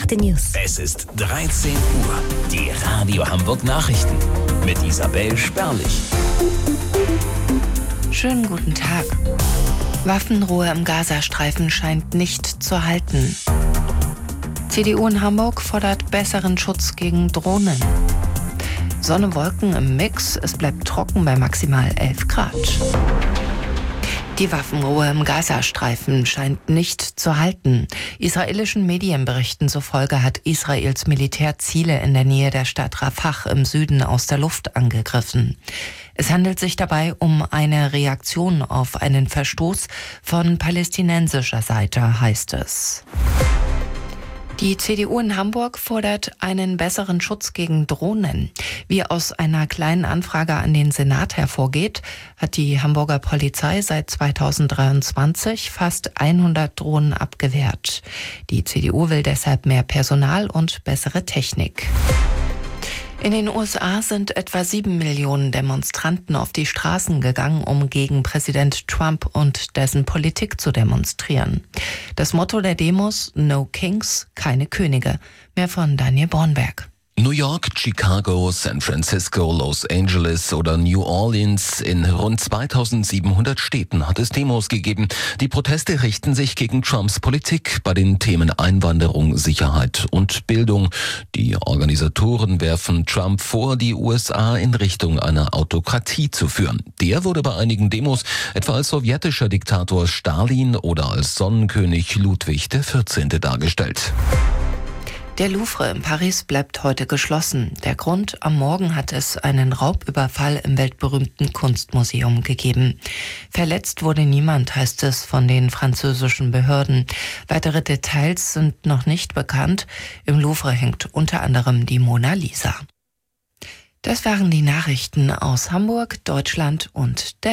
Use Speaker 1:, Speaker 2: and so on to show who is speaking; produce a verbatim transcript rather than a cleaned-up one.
Speaker 1: Nach den News.
Speaker 2: Es ist dreizehn Uhr. Die Radio Hamburg Nachrichten mit Isabel Sperlich.
Speaker 3: Schönen guten Tag. Waffenruhe im Gazastreifen scheint nicht zu halten. C D U in Hamburg fordert besseren Schutz gegen Drohnen. Sonne, Wolken im Mix, es bleibt trocken bei maximal elf Grad. Die Waffenruhe im Gazastreifen scheint nicht zu halten. Israelischen Medienberichten zufolge hat Israels Militär Ziele in der Nähe der Stadt Rafah im Süden aus der Luft angegriffen. Es handelt sich dabei um eine Reaktion auf einen Verstoß von palästinensischer Seite, heißt es. Die C D U in Hamburg fordert einen besseren Schutz gegen Drohnen. Wie aus einer kleinen Anfrage an den Senat hervorgeht, hat die Hamburger Polizei seit zweitausenddreiundzwanzig fast hundert Drohnen abgewehrt. Die C D U will deshalb mehr Personal und bessere Technik. In den U S A sind etwa sieben Millionen Demonstranten auf die Straßen gegangen, um gegen Präsident Trump und dessen Politik zu demonstrieren. Das Motto der Demos: No Kings, keine Könige. Mehr von Daniel Bornberg.
Speaker 4: New York, Chicago, San Francisco, Los Angeles oder New Orleans. In rund zweitausendsiebenhundert Städten hat es Demos gegeben. Die Proteste richten sich gegen Trumps Politik bei den Themen Einwanderung, Sicherheit und Bildung. Die Organisatoren werfen Trump vor, die U S A in Richtung einer Autokratie zu führen. Der wurde bei einigen Demos etwa als sowjetischer Diktator Stalin oder als Sonnenkönig Ludwig der vierzehnte dargestellt.
Speaker 3: Der Louvre in Paris bleibt heute geschlossen. Der Grund: am Morgen hat es einen Raubüberfall im weltberühmten Kunstmuseum gegeben. Verletzt wurde niemand, heißt es von den französischen Behörden. Weitere Details sind noch nicht bekannt. Im Louvre hängt unter anderem die Mona Lisa. Das waren die Nachrichten aus Hamburg, Deutschland und der